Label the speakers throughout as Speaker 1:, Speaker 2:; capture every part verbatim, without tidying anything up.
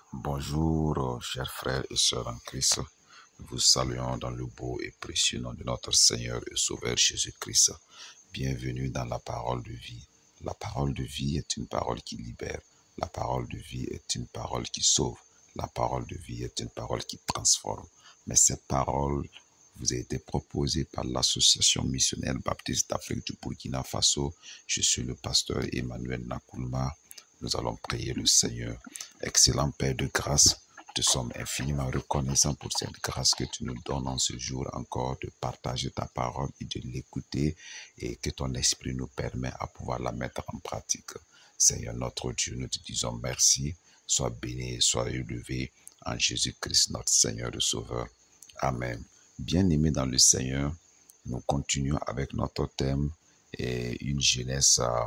Speaker 1: Bonjour, euh, chers frères et sœurs en Christ. Nous vous saluons dans le beau et précieux nom de notre Seigneur et Sauveur Jésus-Christ. Bienvenue dans la parole de vie. La parole de vie est une parole qui libère. La parole de vie est une parole qui sauve. La parole de vie est une parole qui transforme. Mais cette parole vous a été proposée par l'Association missionnaire baptiste d'Afrique du Burkina Faso. Je suis le pasteur Emmanuel Nakoulma. Nous allons prier le Seigneur. Excellent Père de grâce, te sommes infiniment reconnaissants pour cette grâce que tu nous donnes en ce jour encore de partager ta parole et de l'écouter et que ton esprit nous permet à pouvoir la mettre en pratique. Seigneur notre Dieu, nous te disons merci. Sois béni et sois élevé en Jésus-Christ notre Seigneur et Sauveur. Amen. Bien-aimés dans le Seigneur, nous continuons avec notre thème et une jeunesse euh,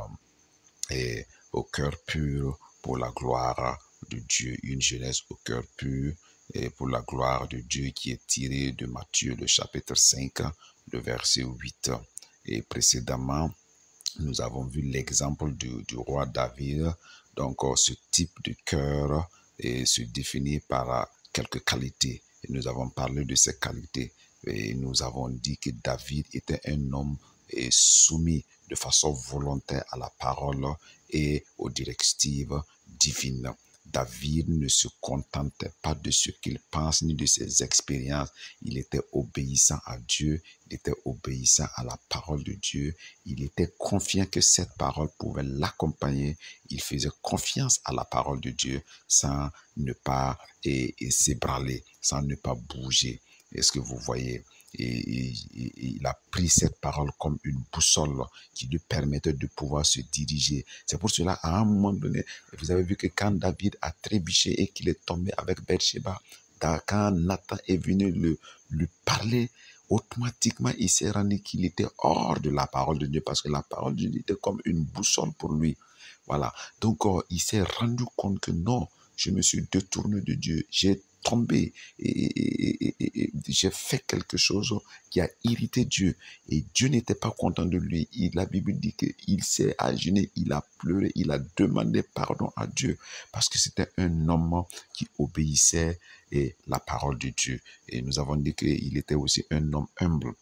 Speaker 1: et au cœur pur pour la gloire de Dieu, une jeunesse au cœur pur et pour la gloire de Dieu qui est tirée de Matthieu, le chapitre cinq, le verset huit. Et précédemment, nous avons vu l'exemple du, du roi David. Donc, ce type de cœur et se définit par quelques qualités. Et nous avons parlé de ces qualités. Et nous avons dit que David était un homme et soumis de façon volontaire à la parole et aux directives divines. David ne se contentait pas de ce qu'il pense ni de ses expériences. Il était obéissant à Dieu, il était obéissant à la parole de Dieu. Il était confiant que cette parole pouvait l'accompagner. Il faisait confiance à la parole de Dieu sans ne pas et, et s'ébranler, sans ne pas bouger. Est-ce que vous voyez? Et, et, et il a pris cette parole comme une boussole qui lui permettait de pouvoir se diriger. C'est pour cela, à un moment donné, vous avez vu que quand David a trébuché et qu'il est tombé avec Bathsheba, quand Nathan est venu le, lui parler, automatiquement, il s'est rendu qu'il était hors de la parole de Dieu parce que la parole de Dieu était comme une boussole pour lui. Voilà. Donc, euh, il s'est rendu compte que non, je me suis détourné de Dieu. J'ai tombé et, et, et, et, et j'ai fait quelque chose qui a irrité Dieu. Et Dieu n'était pas content de lui. Il, la Bible dit qu'il s'est agenouillé, il a pleuré, il a demandé pardon à Dieu parce que c'était un homme qui obéissait à la parole de Dieu. Et nous avons dit qu'il était aussi un homme humble.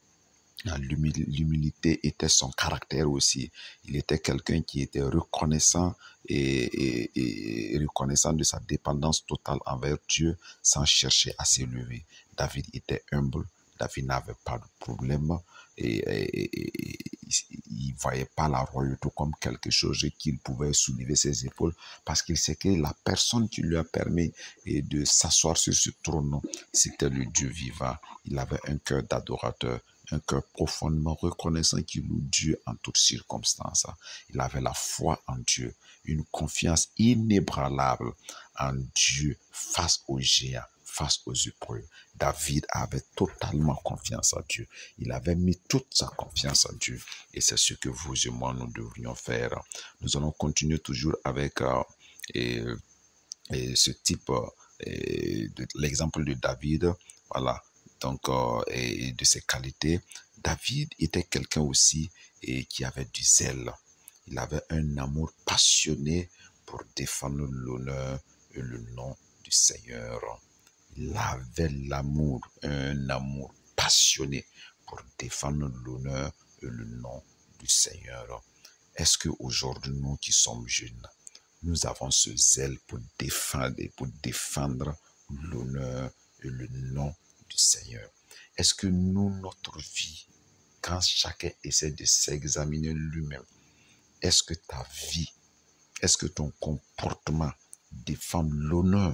Speaker 1: L'humilité était son caractère aussi. Il était quelqu'un qui était reconnaissant et, et, et reconnaissant de sa dépendance totale envers Dieu sans chercher à s'élever. David était humble. David n'avait pas de problème et, et, et, et il ne voyait pas la royauté comme quelque chose qu'il pouvait soulever ses épaules parce qu'il sait que la personne qui lui a permis de s'asseoir sur ce trône, c'était le Dieu vivant. Il avait un cœur d'adorateur, un cœur profondément reconnaissant qui loue Dieu en toutes circonstances. Il avait la foi en Dieu, une confiance inébranlable en Dieu face aux géants, face aux épreuves. David avait totalement confiance en Dieu. Il avait mis toute sa confiance en Dieu. Et c'est ce que vous et moi, nous devrions faire. Nous allons continuer toujours avec euh, et, et ce type, euh, de l'exemple de David. Voilà. Donc, euh, et de ses qualités. David était quelqu'un aussi et qui avait du zèle. Il avait un amour passionné pour défendre l'honneur et le nom du Seigneur. Il avait l'amour, un amour passionné pour défendre l'honneur et le nom du Seigneur. Est-ce qu'aujourd'hui, nous qui sommes jeunes, nous avons ce zèle pour défendre et pour défendre l'honneur et le nom du Seigneur? Est-ce que nous, notre vie, quand chacun essaie de s'examiner lui-même, est-ce que ta vie, est-ce que ton comportement défend l'honneur,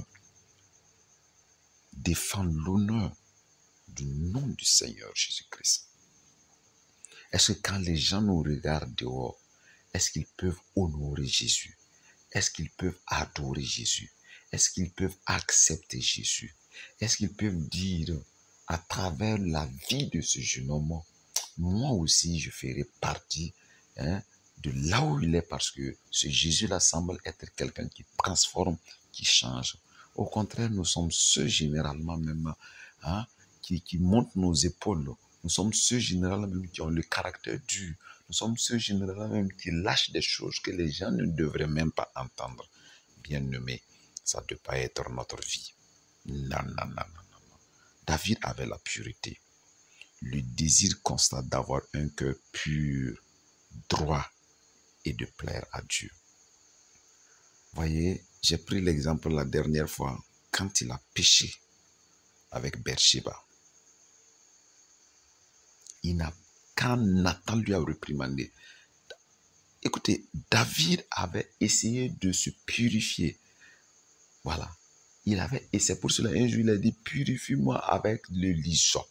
Speaker 1: défend l'honneur du nom du Seigneur Jésus-Christ? Est-ce que quand les gens nous regardent dehors, est-ce qu'ils peuvent honorer Jésus? Est-ce qu'ils peuvent adorer Jésus? Est-ce qu'ils peuvent accepter Jésus? Est-ce qu'ils peuvent dire à travers la vie de ce jeune homme, moi aussi je ferai partie hein, de là où il est parce que ce Jésus-là semble être quelqu'un qui transforme, qui change. Au contraire, nous sommes ceux généralement même hein, qui, qui montent nos épaules. Nous sommes ceux généralement même qui ont le caractère dur. Nous sommes ceux généralement même qui lâchent des choses que les gens ne devraient même pas entendre. Bien-aimés, ça ne doit pas être notre vie. Non, non, non, non, non. David avait la pureté, le désir constant d'avoir un cœur pur, droit et de plaire à Dieu. Voyez, j'ai pris l'exemple la dernière fois quand il a péché avec Bathsheba. Il n'a quand Nathan lui a réprimandé. Écoutez, David avait essayé de se purifier. Voilà. Il avait, et c'est pour cela un jour il a dit, purifie-moi avec le l'hysope.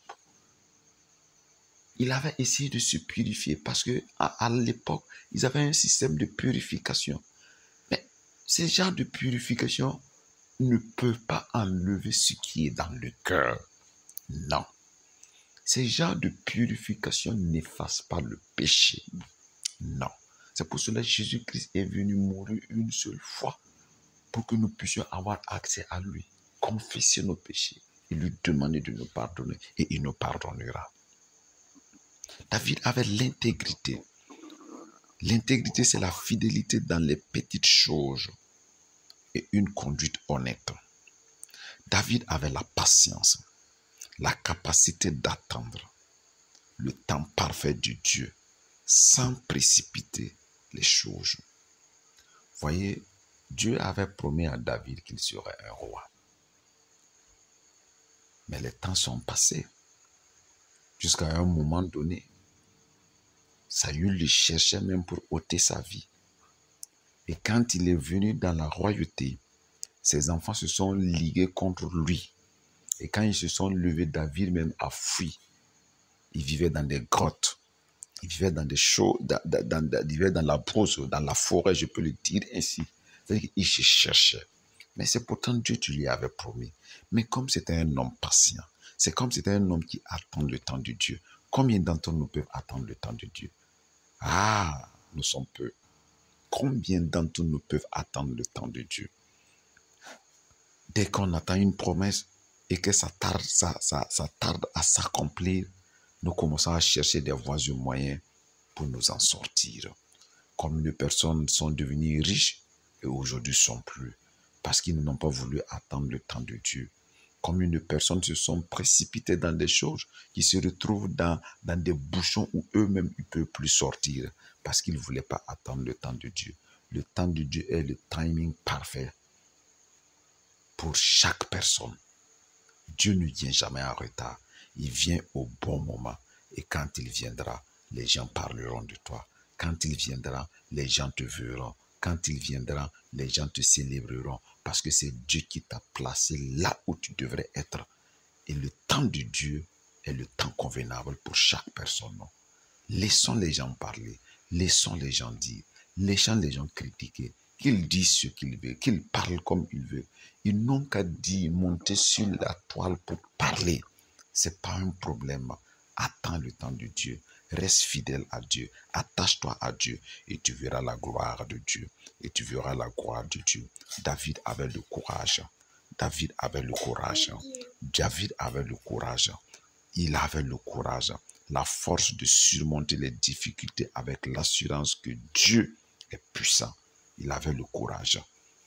Speaker 1: Il avait essayé de se purifier parce que à, à l'époque, ils avaient un système de purification. Mais ces genres de purification ne peuvent pas enlever ce qui est dans le cœur. Non. Ces genres de purification n'effacent pas le péché. Non. C'est pour cela que Jésus-Christ est venu mourir une seule fois pour que nous puissions avoir accès à lui, confesser nos péchés et lui demander de nous pardonner et il nous pardonnera. David avait l'intégrité. L'intégrité, c'est la fidélité dans les petites choses et une conduite honnête. David avait la patience, la capacité d'attendre le temps parfait de Dieu sans précipiter les choses. Voyez, Dieu avait promis à David qu'il serait un roi. Mais les temps sont passés. Jusqu'à un moment donné, Saül le cherchait même pour ôter sa vie. Et quand il est venu dans la royauté, ses enfants se sont ligués contre lui. Et quand ils se sont levés, David même a fui. Il vivait dans des grottes. Il vivait dans des choses, dans, dans, dans, il vivait dans la brousse, dans la forêt, je peux le dire ainsi. C'est-à-dire qu'il se cherchait. Mais c'est pourtant Dieu qui lui avait promis. Mais comme c'était un homme patient, c'est comme c'était un homme qui attend le temps de Dieu. Combien d'entre nous peuvent attendre le temps de Dieu? Ah, nous sommes peu. Combien d'entre nous peuvent attendre le temps de Dieu? Dès qu'on attend une promesse et que ça tarde, ça, ça, ça tarde à s'accomplir, nous commençons à chercher des voies et moyens pour nous en sortir. Combien de personnes sont devenues riches et aujourd'hui sont plus parce qu'ils n'ont pas voulu attendre le temps de Dieu. Combien de personnes se sont précipitées dans des choses qui se retrouvent dans, dans des bouchons où eux-mêmes ne peuvent plus sortir parce qu'ils ne voulaient pas attendre le temps de Dieu. Le temps de Dieu est le timing parfait pour chaque personne. Dieu ne vient jamais en retard. Il vient au bon moment. Et quand il viendra, les gens parleront de toi. Quand il viendra, les gens te verront. Quand il viendra, les gens te célébreront. Parce que c'est Dieu qui t'a placé là où tu devrais être. Et le temps de Dieu est le temps convenable pour chaque personne. Laissons les gens parler. Laissons les gens dire. Laissons les gens critiquer. Qu'ils disent ce qu'ils veulent. Qu'ils parlent comme ils veulent. Ils n'ont qu'à dire, monter sur la toile pour parler. Ce n'est pas un problème. Attends le temps de Dieu. Reste fidèle à Dieu. Attache-toi à Dieu et tu verras la gloire de Dieu. Et tu verras la gloire de Dieu. David avait le courage. David avait le courage. David avait le courage. Il avait le courage. La force de surmonter les difficultés avec l'assurance que Dieu est puissant. Il avait le courage.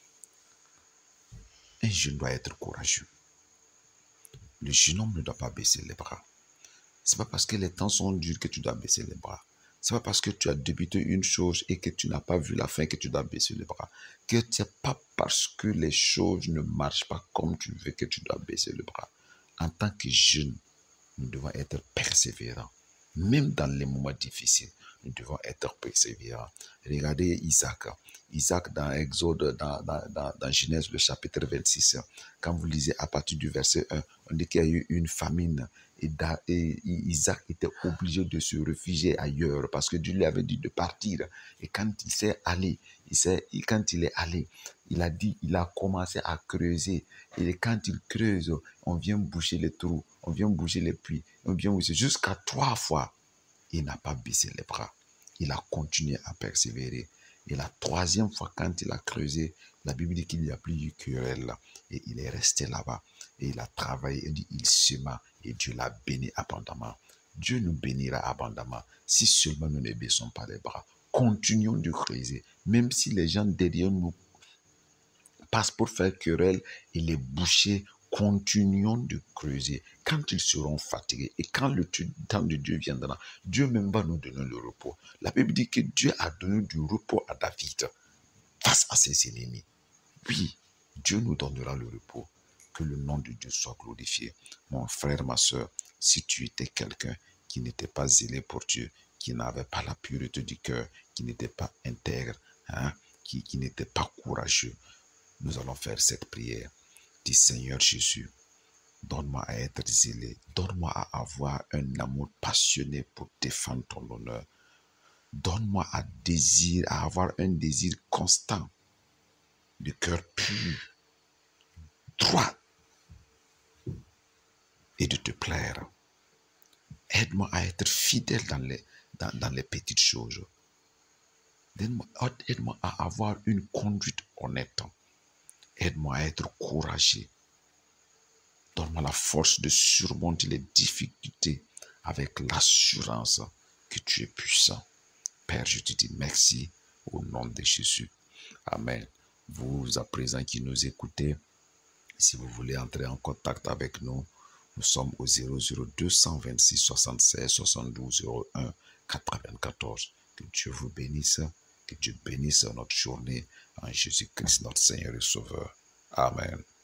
Speaker 1: Un jeune doit être courageux. Le jeune homme ne doit pas baisser les bras. Ce n'est pas parce que les temps sont durs que tu dois baisser les bras. Ce n'est pas parce que tu as débuté une chose et que tu n'as pas vu la fin que tu dois baisser les bras. Que ce n'est pas parce que les choses ne marchent pas comme tu veux que tu dois baisser les bras. En tant que jeune, nous devons être persévérants. Même dans les moments difficiles, nous devons être persévérants. Regardez Isaac. Isaac dans Exode, dans, dans, dans, dans Genèse, le chapitre vingt-six. Quand vous lisez à partir du verset un, on dit qu'il y a eu une famine. Et, da, et Isaac était obligé de se réfugier ailleurs parce que Dieu lui avait dit de partir. Et quand il s'est allé, il s'est, quand il est allé, il a dit, il a commencé à creuser. Et quand il creuse, on vient boucher les trous, on vient boucher les puits, on vient boucher jusqu'à trois fois. Il n'a pas baissé les bras. Il a continué à persévérer. Et la troisième fois, quand il a creusé, la Bible dit qu'il n'y a plus eu querelle. Et il est resté là-bas. Et il a travaillé, il, dit, il sema. Et Dieu l'a béni abondamment. Dieu nous bénira abondamment si seulement nous ne baissons pas les bras. Continuons de creuser. Même si les gens derrière nous passe pour faire querelle et les bouchers continuons de creuser. Quand ils seront fatigués et quand le temps de Dieu viendra, Dieu même va nous donner le repos. La Bible dit que Dieu a donné du repos à David face à ses ennemis. Oui, Dieu nous donnera le repos. Que le nom de Dieu soit glorifié. Mon frère, ma soeur, si tu étais quelqu'un qui n'était pas zélé pour Dieu, qui n'avait pas la pureté du cœur, qui n'était pas intègre, hein, qui, qui n'était pas courageux, nous allons faire cette prière. Dis Seigneur Jésus, donne-moi à être zélé, donne-moi à avoir un amour passionné pour défendre ton honneur. Donne-moi à désir, à avoir un désir constant, de cœur pur, droit, et de te plaire. Aide-moi à être fidèle dans les, dans, dans les petites choses. Aide-moi, aide-moi à avoir une conduite honnête. Aide-moi à être courageux. Donne-moi la force de surmonter les difficultés avec l'assurance que tu es puissant. Père, je te dis merci au nom de Jésus. Amen. Vous, à présent qui nous écoutez, si vous voulez entrer en contact avec nous, nous sommes au zéro zéro deux cent vingt-six soixante-seize soixante-douze zéro un quatre-vingt-quatorze. Que Dieu vous bénisse, que Dieu bénisse notre journée en Jésus-Christ, notre Seigneur et Sauveur. Amen.